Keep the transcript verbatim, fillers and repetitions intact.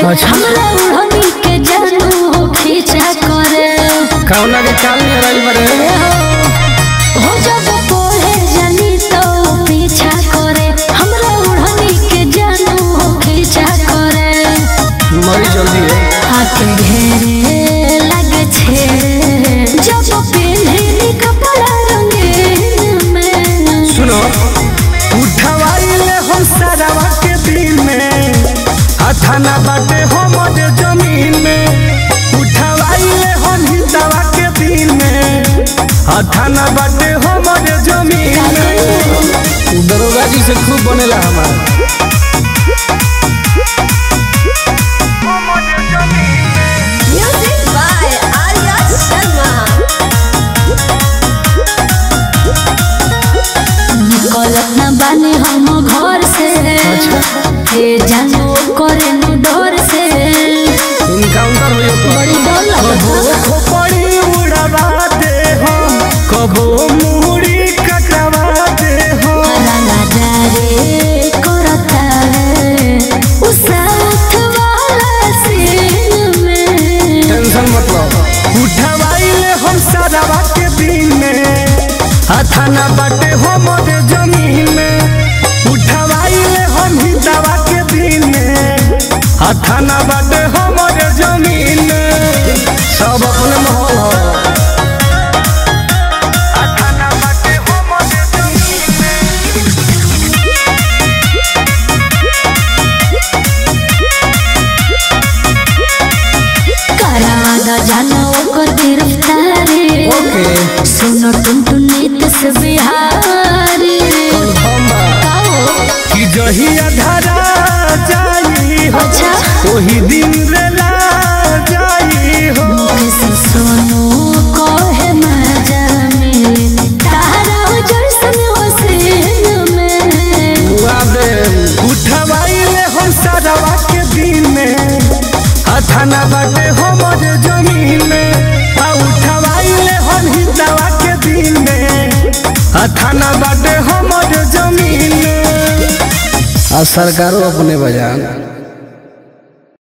हमरा उड़नी के जानू खींचा करे कौना के काल में रही बरे हो जब पढ़े जानी तो पीछा करे हमरा उड़नी के जानू खींचा करे मरी जल्दी है आके घेरे लगे छे जब पहने कपड़ा रंगीन में सुनो उठवाइले हम सारावा के दिन में थाना बाटे हमरे जमीन में उठवाइले हम हितावा के दिन में थाना बाटे हमरे जमीन में दरोगा जी से खूब बनेला हमारा म्यूजिक बाय आर्या शर्मा निकलत ना बानी हम घर से हे जानो करे न डर से इनकाउंटर होयो तो बड़ी डर लगत खोपड़ी उड़ावा दे हम कबो मुड़ी कटवा दे हम रंगा जारे करता है उस साथ वाला सीन में टेंशन मत लो उठवाइले हम सारावा के दिन में थाना बाटे हमरे जमीन में उठवाइले हम हितावा के दिन में थाना बाटे हमरे जमीन में सब अपने माहौल हो थाना बाटे हमरे जमीन में करादा जानो ओकर गिरफ्तारी ओके सुनो टुनटुनीत से बिहारी कंफर्म बा कि जहिया धरा जाई हो अच्छा वही दिन रेला जाई हो किसी सोनू को है मजा मिले तारा जैसन हसीन में वादे उठवाइले हम सारावा के दिन में थाना बाटे हमरे जमीन में आ उठवाइले हम हितावा के दिन में थाना बाटे हमरे जमीन में आ सरकारों अपने बजान